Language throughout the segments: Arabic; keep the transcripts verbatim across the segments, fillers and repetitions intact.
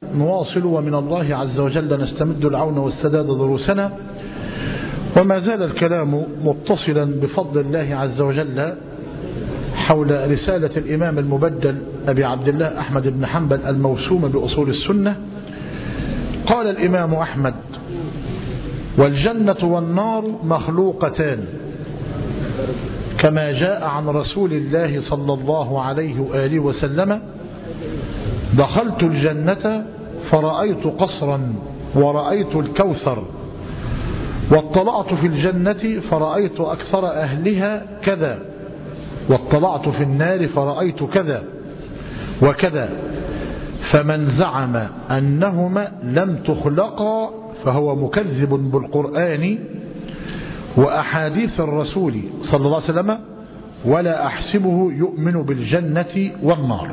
نواصل ومن الله عز وجل نستمد العون والسداد دروسنا، وما زال الكلام متصلا بفضل الله عز وجل حول رسالة الإمام المبدل أبي عبد الله أحمد بن حنبل الموسوم بأصول السنة. قال الإمام أحمد: والجنة والنار مخلوقتان كما جاء عن رسول الله صلى الله عليه وآله وسلم: دخلت الجنة فرأيت قصرا ورأيت الكوثر، واطلعت في الجنة فرأيت أكثر أهلها كذا، واطلعت في النار فرأيت كذا وكذا، فمن زعم أنهما لم تخلقا فهو مكذب بالقرآن وأحاديث الرسول صلى الله عليه وسلم، ولا أحسبه يؤمن بالجنة والنار.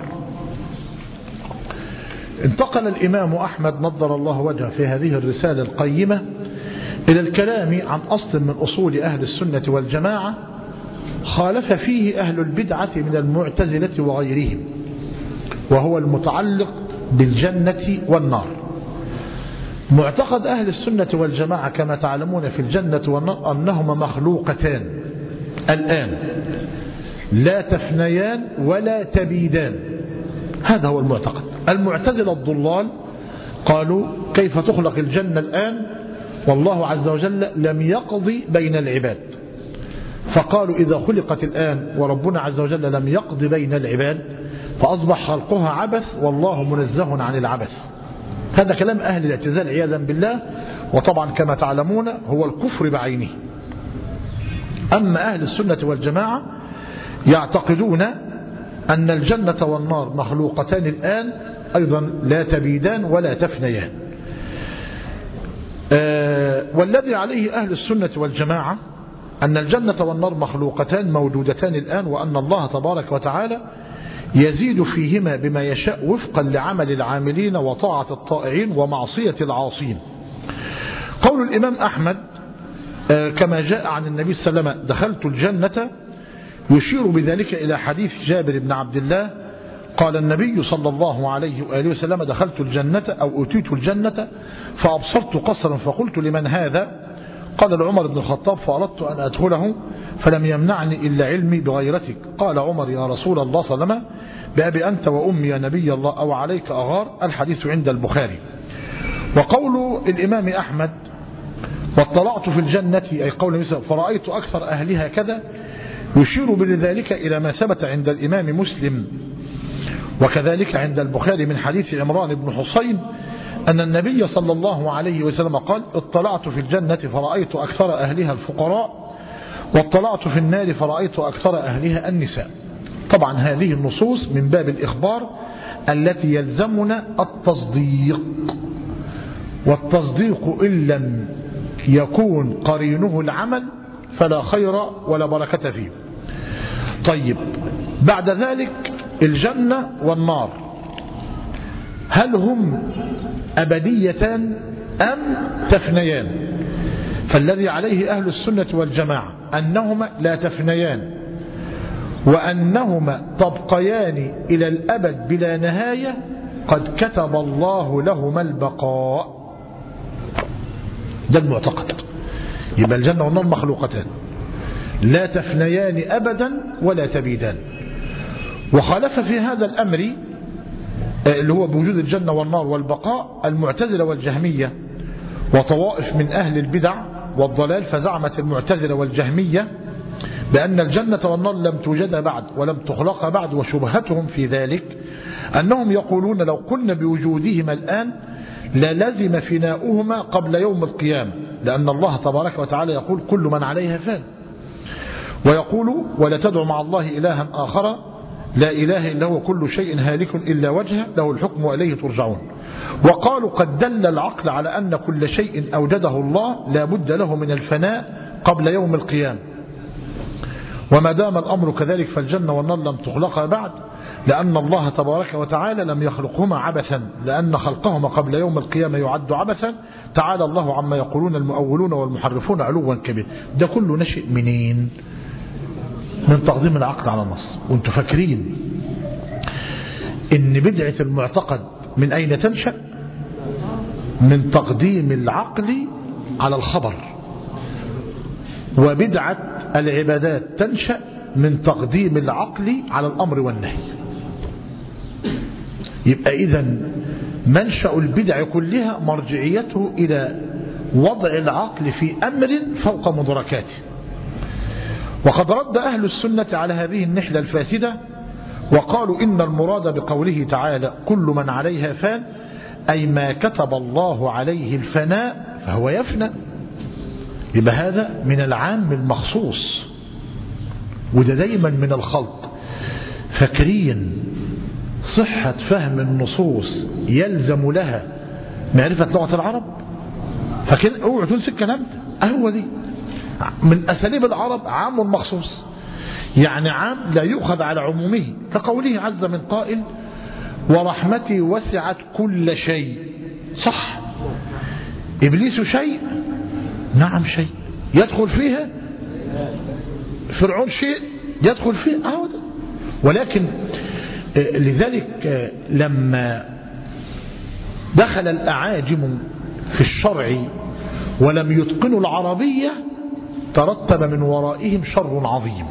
انتقل الإمام أحمد نضر الله وجهه في هذه الرسالة القيمة إلى الكلام عن أصل من أصول أهل السنة والجماعة خالف فيه أهل البدعة من المعتزلة وغيرهم، وهو المتعلق بالجنة والنار. معتقد أهل السنة والجماعة كما تعلمون في الجنة والنار أنهما مخلوقتان الآن، لا تفنيان ولا تبيدان. هذا هو المعتقد. المعتزلة الضلال قالوا: كيف تخلق الجنة الآن والله عز وجل لم يقضي بين العباد؟ فقالوا: إذا خلقت الآن وربنا عز وجل لم يقضي بين العباد فأصبح خلقها عبث والله منزه عن العبث. هذا كلام أهل الاعتزال عياذا بالله، وطبعا كما تعلمون هو الكفر بعينه. أما أهل السنة والجماعة يعتقدون أن الجنة والنار مخلوقتان الآن أيضا لا تبيدان ولا تفنيان. آه والذي عليه أهل السنة والجماعة أن الجنة والنار مخلوقتان موجودتان الآن، وأن الله تبارك وتعالى يزيد فيهما بما يشاء وفقا لعمل العاملين وطاعة الطائعين ومعصية العاصين. قول الإمام أحمد آه كما جاء عن النبي صلى الله عليه وسلم: دخلت الجنة، يشير بذلك إلى حديث جابر بن عبد الله قال النبي صلى الله عليه وآله وسلم: دخلت الجنة أو أتيت الجنة فأبصرت قصرا فقلت: لمن هذا؟ قال لعمر بن الخطاب، فأردت أن أدخله فلم يمنعني إلا علمي بغيرتك. قال عمر: يا رسول الله صلى الله عليه وسلم، بأبي أنت وأمي يا نبي الله، أو عليك أغار؟ الحديث عند البخاري. وقول الإمام أحمد: واطلعت في الجنة، أي قول مثل فرأيت أكثر أهلها كذا، يشير بذلك إلى ما ثبت عند الإمام مسلم وكذلك عند البخاري من حديث عمران بن حصين أن النبي صلى الله عليه وسلم قال: اطلعت في الجنة فرأيت أكثر أهلها الفقراء، واطلعت في النار فرأيت أكثر أهلها النساء. طبعا هذه النصوص من باب الإخبار التي يلزمنا التصديق، والتصديق إن لم يكون قرينه العمل فلا خير ولا بركة فيه. طيب، بعد ذلك الجنة والنار هل هم أبديتان أم تفنيان؟ فالذي عليه أهل السنة والجماعة أنهما لا تفنيان، وأنهما تبقيان إلى الأبد بلا نهاية، قد كتب الله لهما البقاء. ده المعتقد. يبقى الجنة والنار مخلوقتان لا تفنيان أبدا ولا تبيدان. وخالف في هذا الأمر اللي هو بوجود الجنة والنار والبقاء المعتزلة والجهمية وطوائف من أهل البدع والضلال. فزعمت المعتزلة والجهمية بأن الجنة والنار لم توجد بعد ولم تخلق بعد، وشبهتهم في ذلك أنهم يقولون: لو قلنا بوجودهما الآن للزم فناؤهما قبل يوم القيامة، لأن الله تبارك وتعالى يقول: كل من عليها فان. ويقول: ولا تدعو مع الله إلها آخر لا إله إلا هو كل شيء هالك إلا وجهه له الحكم وإليه ترجعون. وقالوا: قد دل العقل على أن كل شيء أوجده الله لا بد له من الفناء قبل يوم القيامة، وما دام الأمر كذلك فالجنة والنار لم تخلقها بعد، لأن الله تبارك وتعالى لم يخلقهما عبثا، لأن خلقهما قبل يوم القيامة يعد عبثا. تعالى الله عما يقولون المؤولون والمحرفون علوا كبيرا. ده كله نشئ منين؟ من تقديم العقل على النص. وانتم فاكرين ان بدعة المعتقد من أين تنشأ؟ من تقديم العقل على الخبر، وبدعة العبادات تنشأ من تقديم العقل على الأمر والنهي. يبقى إذن منشأ البدع كلها مرجعيته إلى وضع العقل في أمر فوق مدركاته. وقد رد أهل السنة على هذه النحلة الفاسدة وقالوا إن المراد بقوله تعالى كل من عليها فان أي ما كتب الله عليه الفناء فهو يفنى. يبقى هذا من العام المخصوص، وده دايما من الخلط. فكريا صحة فهم النصوص يلزم لها معرفة لغة العرب، فكده اوعوا تنسى الكلام ده. هو دي من أساليب العرب عام مخصوص، يعني عام لا يؤخذ على عمومه، كقوله عز من قائل ورحمتي وسعت كل شيء. صح، إبليس شيء، نعم شيء يدخل فيها، فرعون شيء يدخل فيه، أهو ده. ولكن لذلك لما دخل الأعاجم في الشرع ولم يتقنوا العربية ترتب من ورائهم شر عظيم.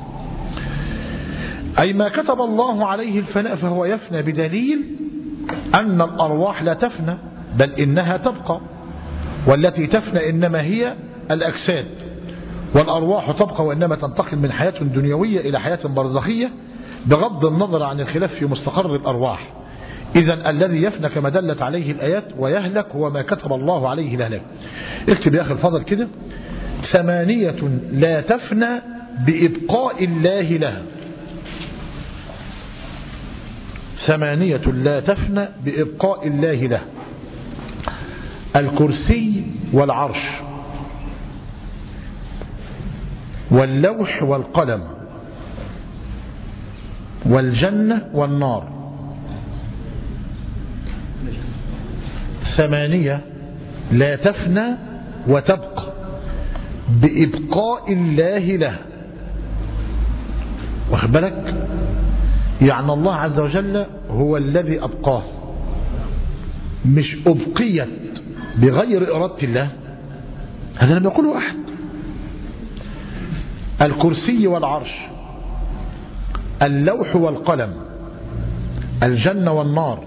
أي ما كتب الله عليه الفناء فهو يفنى، بدليل أن الأرواح لا تفنى بل إنها تبقى، والتي تفنى إنما هي الأجساد، والأرواح تبقى وإنما تنتقل من حياة دنيوية إلى حياة برزخية بغض النظر عن الخلاف في مستقر الأرواح. إذن الذي يفنى كما دلت عليه الآيات ويهلك هو ما كتب الله عليه الهلاك. اكتب يا أخي الفضل كده: ثمانية لا تفنى بإبقاء الله لها. ثمانية لا تفنى بإبقاء الله لها: الكرسي والعرش واللوح والقلم والجنة والنار. ثمانية لا تفنى وتبقى بإبقاء الله له. واخد بالك؟ يعني الله عز وجل هو الذي أبقاه، مش أبقيت بغير إرادة الله. هذا لم يقوله أحد. الكرسي والعرش، اللوح والقلم، الجنة والنار،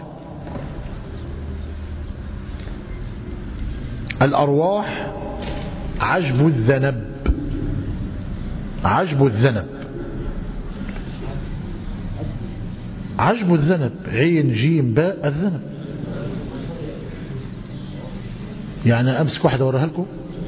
الأرواح عجب الذنب، عجب الذنب، عجب الذنب، عين جيم باء الذنب. يعني أمسك واحدة وراها لكم،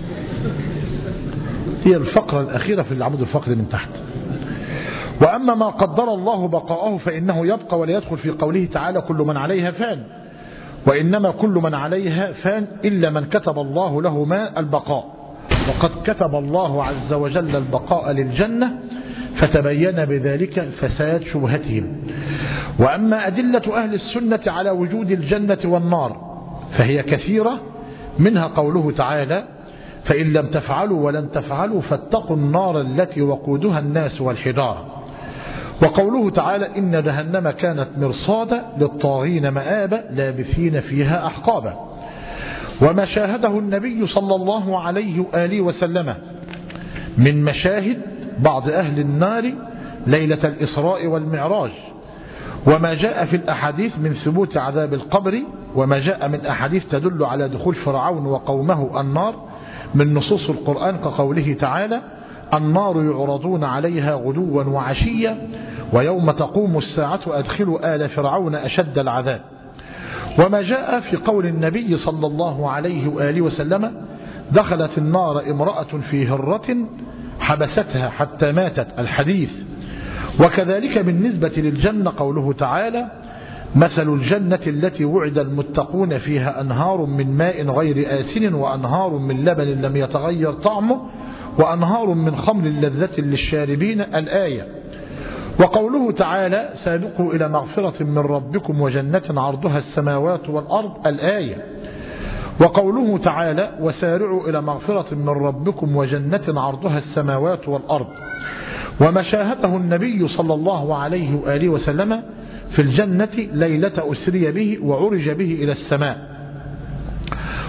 هي الفقرة الأخيرة في العمود الفقري من تحت. وأما ما قدر الله بقاءه فإنه يبقى ولا يدخل في قوله تعالى كل من عليها فان، وإنما كل من عليها فان إلا من كتب الله له ما البقاء، وقد كتب الله عز وجل البقاء للجنة فتبين بذلك فساد شبهتهم. وأما أدلة أهل السنة على وجود الجنة والنار فهي كثيرة، منها قوله تعالى فإن لم تفعلوا ولن تفعلوا فاتقوا النار التي وقودها الناس والحجارة، وقوله تعالى إن جهنم كانت مرصادا للطاغين مآبا لابثين فيها أحقابا. وما شاهده النبي صلى الله عليه وآله وسلم من مشاهد بعض أهل النار ليلة الإسراء والمعراج، وما جاء في الأحاديث من ثبوت عذاب القبر، وما جاء من أحاديث تدل على دخول فرعون وقومه النار من نصوص القرآن كقوله تعالى النار يعرضون عليها غدوا وعشيا ويوم تقوم الساعة أدخلوا آل فرعون أشد العذاب. وما جاء في قول النبي صلى الله عليه وآله وسلم دخلت النار امرأة في هرة حبستها حتى ماتت، الحديث. وكذلك بالنسبة للجنة قوله تعالى مثل الجنة التي وعد المتقون فيها أنهار من ماء غير آسن وأنهار من لبن لم يتغير طعمه وأنهار من خمر لذة للشاربين، الآية. وقوله تعالى سابقوا إلى مغفرة من ربكم وجنة عرضها السماوات والأرض، الآية. وقوله تعالى وسارعوا إلى مغفرة من ربكم وجنة عرضها السماوات والأرض. وما شاهده النبي صلى الله عليه وآله وسلم في الجنة ليلة أسري به وعرج به إلى السماء.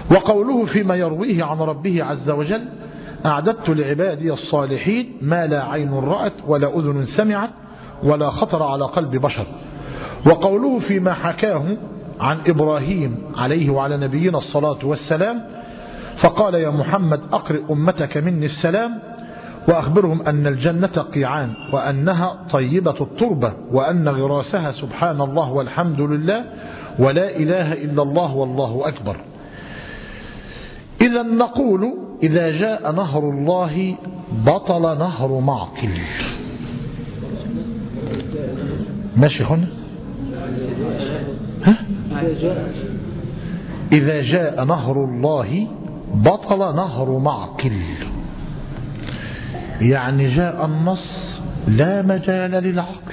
وقوله فيما يرويه عن ربه عز وجل: أعددت لعبادي الصالحين ما لا عين رأت ولا أذن سمعت ولا خطر على قلب بشر. وقوله فيما حكاه عن إبراهيم عليه وعلى نبينا الصلاة والسلام: فقال يا محمد أقرئ أمتك مني السلام وأخبرهم أن الجنة قيعان وأنها طيبة التربة وأن غراسها سبحان الله والحمد لله ولا إله إلا الله والله أكبر. إذا نقول إذا جاء نهر الله بطل نهر معقل. ماشي هنا؟ ها؟ إذا جاء نهر الله بطل نهر معقل، يعني جاء النص لا مجال للعقل.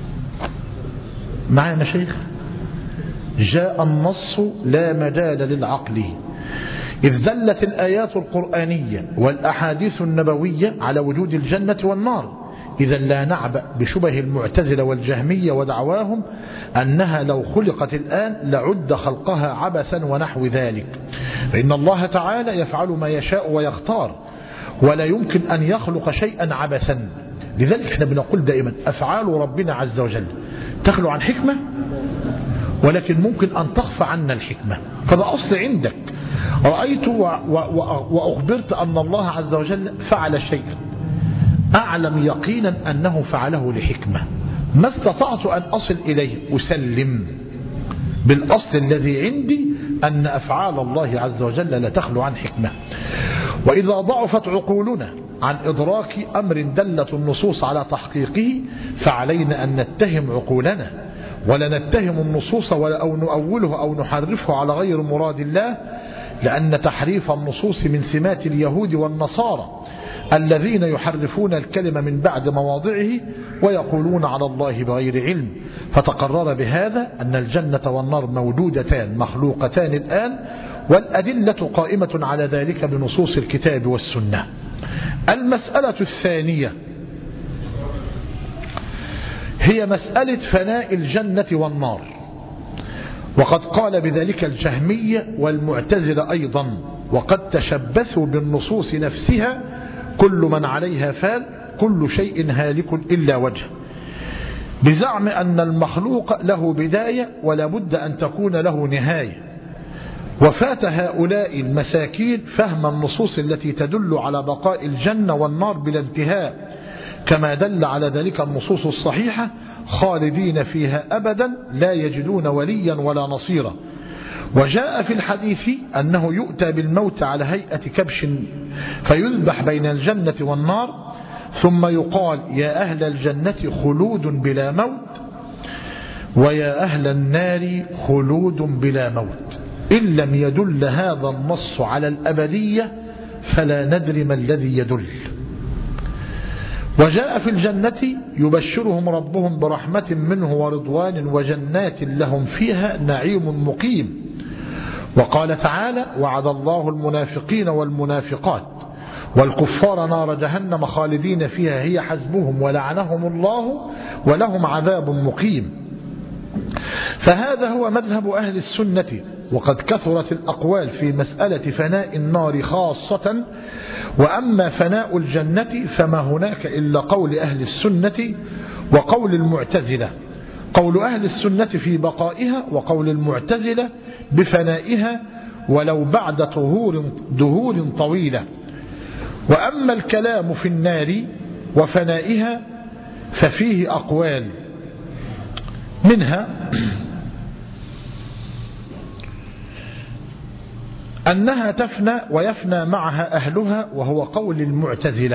معنا شيخ؟ جاء النص لا مجال للعقل، إذ دلت الآيات القرآنية والأحاديث النبوية على وجود الجنة والنار. إذا لا نعبأ بشبه المعتزلة والجهمية ودعواهم أنها لو خلقت الآن لعد خلقها عبثا ونحو ذلك، فإن الله تعالى يفعل ما يشاء ويختار، ولا يمكن أن يخلق شيئا عبثا. لذلك احنا بنقول دائما أفعال ربنا عز وجل تخلو عن حكمة، ولكن ممكن أن تخفى عنا الحكمة. فده أصل عندك. رأيت وأخبرت أن الله عز وجل فعل شيئا أعلم يقينا أنه فعله لحكمة، ما استطعت أن أصل إليه أسلم بالأصل الذي عندي أن أفعال الله عز وجل لا تخلو عن حكمة. وإذا ضعفت عقولنا عن إدراك أمر دلت النصوص على تحقيقه فعلينا أن نتهم عقولنا، ولا نتهم النصوص أو نؤوله أو نحرفه على غير مراد الله، لأن تحريف النصوص من سمات اليهود والنصارى الذين يحرفون الكلمة من بعد مواضعه ويقولون على الله بغير علم. فتقرر بهذا أن الجنة والنار موجودتان مخلوقتان الآن، والأدلة قائمة على ذلك بنصوص الكتاب والسنة. المسألة الثانية هي مسألة فناء الجنة والنار، وقد قال بذلك الجهمية والمعتزلة أيضا، وقد تشبثوا بالنصوص نفسها: كل من عليها فان كل شيء هالك إلا وجهه، بزعم أن المخلوق له بداية ولا بد أن تكون له نهاية. وفات هؤلاء المساكين فهم النصوص التي تدل على بقاء الجنة والنار بلا انتهاء، كما دل على ذلك النصوص الصحيحة: خالدين فيها أبدا لا يجدون وليا ولا نصيرا. وجاء في الحديث أنه يؤتى بالموت على هيئة كبش فيذبح بين الجنة والنار، ثم يقال: يا أهل الجنة خلود بلا موت، ويا أهل النار خلود بلا موت. إن لم يدل هذا النص على الأبدية فلا ندري ما الذي يدل. وجاء في الجنة يبشرهم ربهم برحمة منه ورضوان وجنات لهم فيها نعيم مقيم. وقال تعالى: وعد الله المنافقين والمنافقات والكفار نار جهنم خالدين فيها هي حسبهم ولعنهم الله ولهم عذاب مقيم. فهذا هو مذهب أهل السنة، وقد كثرت الأقوال في مسألة فناء النار خاصة. وأما فناء الجنة فما هناك إلا قول أهل السنة وقول المعتزلة. قول أهل السنة في بقائها، وقول المعتزلة بفنائها ولو بعد طهور دهور طويلة. وأما الكلام في النار وفنائها ففيه أقوال، منها أنها تفنى ويفنى معها أهلها، وهو قول المعتزلة.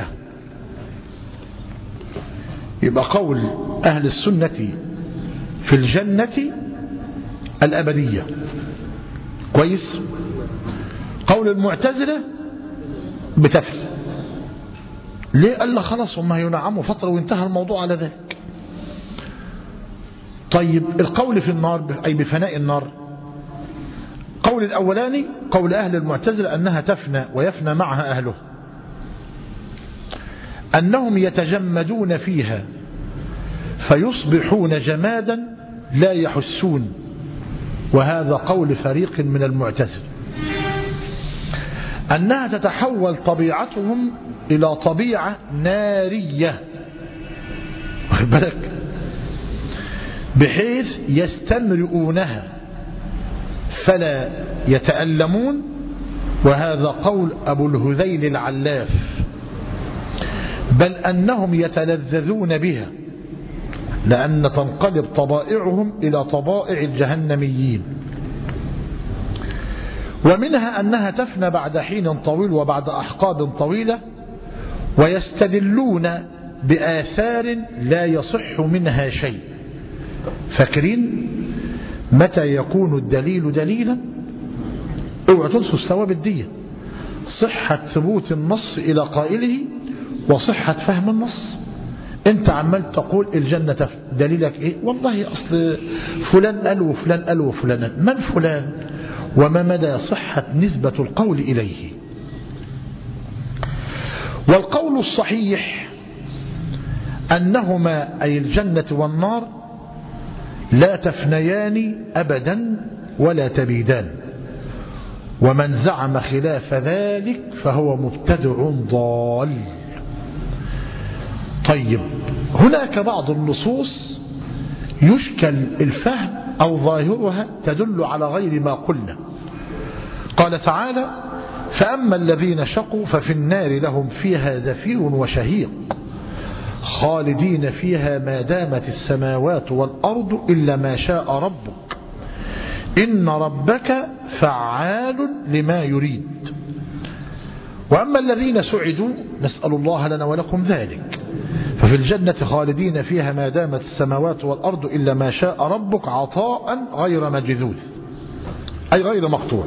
يبقى قول أهل السنة في الجنة الأبدية كويس، قول المعتزلة بتفنى. ليه؟ قال له خلاص هم ينعموا فترة وانتهى الموضوع على ذلك. طيب القول في النار أي بفناء النار، قول الأولاني قول أهل المعتزلة أنها تفنى ويفنى معها أهله، أنهم يتجمدون فيها فيصبحون جمادا لا يحسون، وهذا قول فريق من المعتزلة. أنها تتحول طبيعتهم إلى طبيعة نارية، واخد بالك، بحيث يستمرئونها فلا يتألمون. وهذا قول أبو الهذيل العلاف، بل أنهم يتلذذون بها، لأن تنقلب طبائعهم إلى طبائع الجهنميين. ومنها أنها تفنى بعد حين طويل وبعد أحقاب طويلة، ويستدلون بآثار لا يصح منها شيء. فاكرين متى يكون الدليل دليلا؟ اوعوا تنسوا الثوابت دي: صحة ثبوت النص إلى قائله، وصحة فهم النص. انت عمال تقول الجنة دليلك ايه؟ والله اصل فلان قال وفلان قال وفلان. من فلان؟ وما مدى صحة نسبة القول إليه؟ والقول الصحيح أنهما أي الجنة والنار لا تفنيان أبدا ولا تبيدان، ومن زعم خلاف ذلك فهو مبتدع ضال. طيب، هناك بعض النصوص يشكل الفهم أو ظاهرها تدل على غير ما قلنا. قال تعالى: فأما الذين شقوا ففي النار لهم فيها زفير وشهيق خالدين فيها ما دامت السماوات والأرض إلا ما شاء ربك إن ربك فعال لما يريد. وأما الذين سعدوا نسأل الله لنا ولكم ذلك ففي الجنة خالدين فيها ما دامت السماوات والأرض إلا ما شاء ربك عطاء غير مجذوذ، أي غير مقطوع.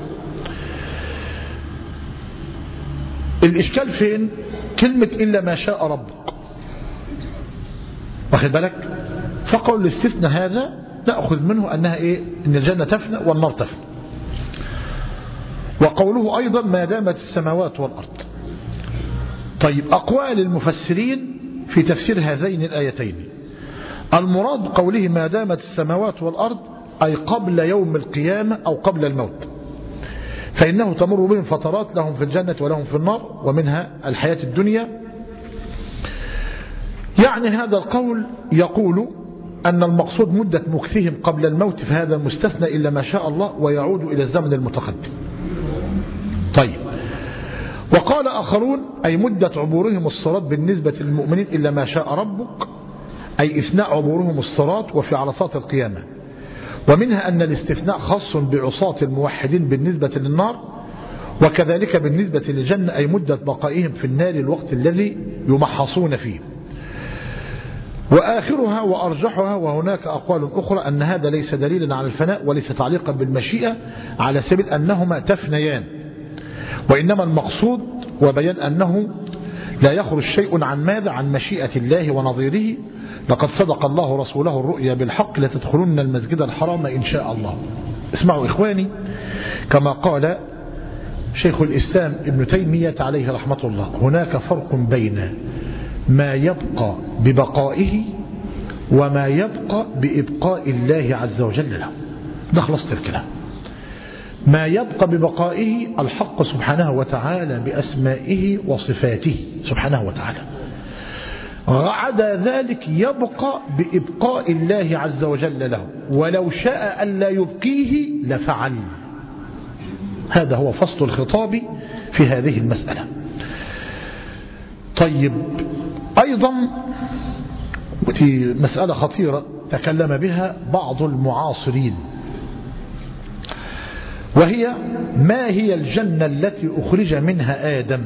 الإشكال فين؟ كلمة إلا ما شاء ربك، واخد بالك؟ فقول الاستثناء هذا نأخذ منه أنها إيه؟ إن الجنة تفنى والنار تفنى. وقوله أيضا ما دامت السماوات والأرض. طيب، أقوال المفسرين في تفسير هذين الآيتين: المراد قوله ما دامت السماوات والأرض أي قبل يوم القيامة أو قبل الموت، فإنه تمر بهم فترات لهم في الجنة ولهم في النار، ومنها الحياة الدنيا. يعني هذا القول يقول أن المقصود مدة مكثهم قبل الموت، في هذا المستثنى إلا ما شاء الله، ويعود إلى الزمن المتقدم. طيب، وقال آخرون أي مدة عبورهم الصراط بالنسبة للمؤمنين إلا ما شاء ربك، أي إثناء عبورهم الصراط وفي عرصات القيامة. ومنها أن الاستثناء خاص بعصاة الموحدين بالنسبة للنار، وكذلك بالنسبة للجنة أي مدة بقائهم في النار الوقت الذي يمحصون فيه. وآخرها وأرجحها، وهناك أقوال أخرى، أن هذا ليس دليلا على الفناء وليس تعليقا بالمشيئة على سبيل أنهما تفنيان، وإنما المقصود وبيان أنه لا يخرج شيء عن ماذا؟ عن مشيئة الله ونظيره. لقد صدق الله رسوله الرؤيا بالحق لتدخلن المسجد الحرام إن شاء الله. اسمعوا إخواني، كما قال شيخ الإسلام ابن تيمية عليه رحمة الله: هناك فرق بين ما يبقى ببقائه وما يبقى بإبقاء الله عز وجل له. ده خلاصة الكلام. ما يبقى ببقائه الحق سبحانه وتعالى بأسمائه وصفاته سبحانه وتعالى، عدا ذلك يبقى بإبقاء الله عز وجل له، ولو شاء أن لا يبقيه لفعل. هذا هو فصل الخطاب في هذه المسألة. طيب، أيضا في مسألة خطيرة تكلم بها بعض المعاصرين، وهي ما هي الجنة التي أخرج منها آدم؟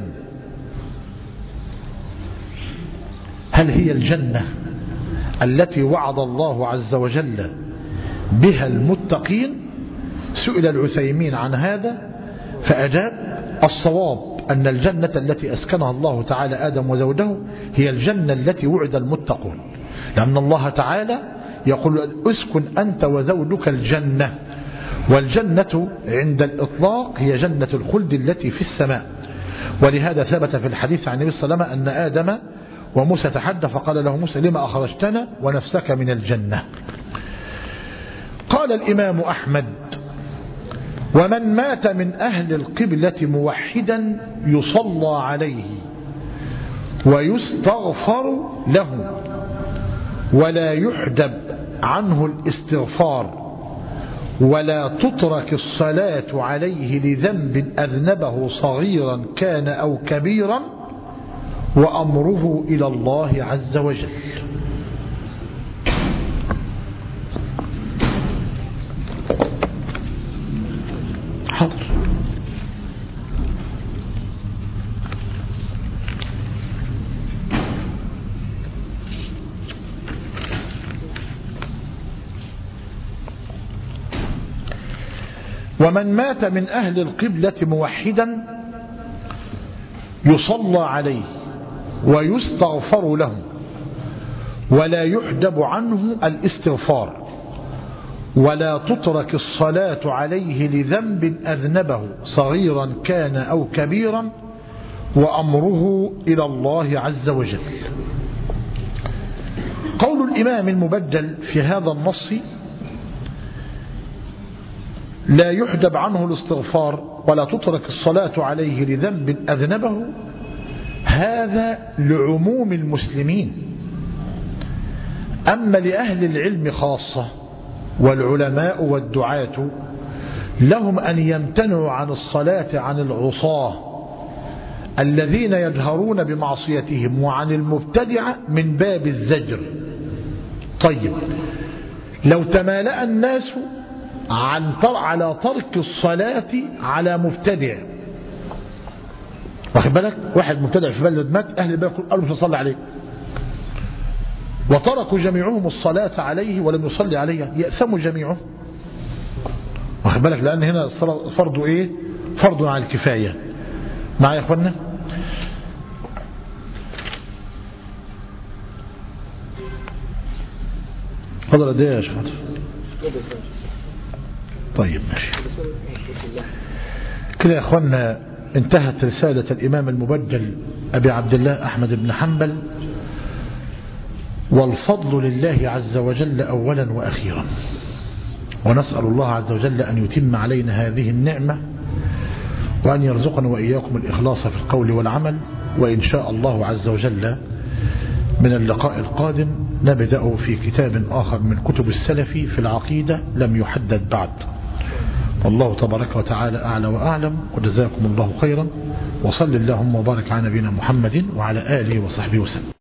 هل هي الجنة التي وعد الله عز وجل بها المتقين؟ سئل العثيمين عن هذا فأجاب: الصواب أن الجنة التي أسكنها الله تعالى آدم وزوجه هي الجنة التي وعد المتقون، لأن الله تعالى يقول: اسكن أنت وزوجك الجنة. والجنة عند الإطلاق هي جنة الخلد التي في السماء. ولهذا ثبت في الحديث عن النبي صلى الله عليه وسلم أن آدم وموسى تحدى فقال له موسى: لما أخرجتنا ونفسك من الجنة؟ قال الإمام أحمد: ومن مات من أهل القبلة موحدا يصلى عليه ويستغفر له ولا يحجب عنه الاستغفار ولا تترك الصلاة عليه لذنب أذنبه صغيرا كان أو كبيرا وأمره إلى الله عز وجل. حاضر. ومن مات من أهل القبلة موحدا يصلى عليه ويستغفر له ولا يحجب عنه الاستغفار ولا تترك الصلاة عليه لذنب أذنبه صغيرا كان أو كبيرا وأمره إلى الله عز وجل. قول الإمام المبجل في هذا النص لا يحجب عنه الاستغفار ولا تترك الصلاة عليه لذنب أذنبه، هذا لعموم المسلمين. أما لأهل العلم خاصة والعلماء والدعاة لهم أن يمتنعوا عن الصلاة عن العصاة الذين يجهرون بمعصيتهم وعن المبتدعة من باب الزجر. طيب، لو تمالأ الناس عن على ترك الصلاة على مبتدع، واخد بالك، واحد مبتدع في بلد مات، أهل البلد قالوا مش هنصلي عليه، وتركوا جميعهم الصلاة عليه ولم يصلي عليه، يأثموا جميعهم، واخد بالك، لأن هنا الصلاة فرض إيه؟ فرض على الكفاية. معايا يا إخوانا؟ فضل قد إيه يا شباب؟ طيب ماشي كده يا اخوانا. انتهت رسالة الامام المبجل ابي عبد الله احمد بن حنبل، والفضل لله عز وجل اولا واخيرا، ونسأل الله عز وجل ان يتم علينا هذه النعمة وان يرزقنا واياكم الاخلاص في القول والعمل. وان شاء الله عز وجل من اللقاء القادم نبدأ في كتاب آخر من كتب السلف في العقيدة لم يحدد بعد. والله تبارك وتعالى أعلى وأعلم، وجزاكم الله خيرا، وصل اللهم وبارك على نبينا محمد وعلى آله وصحبه وسلم.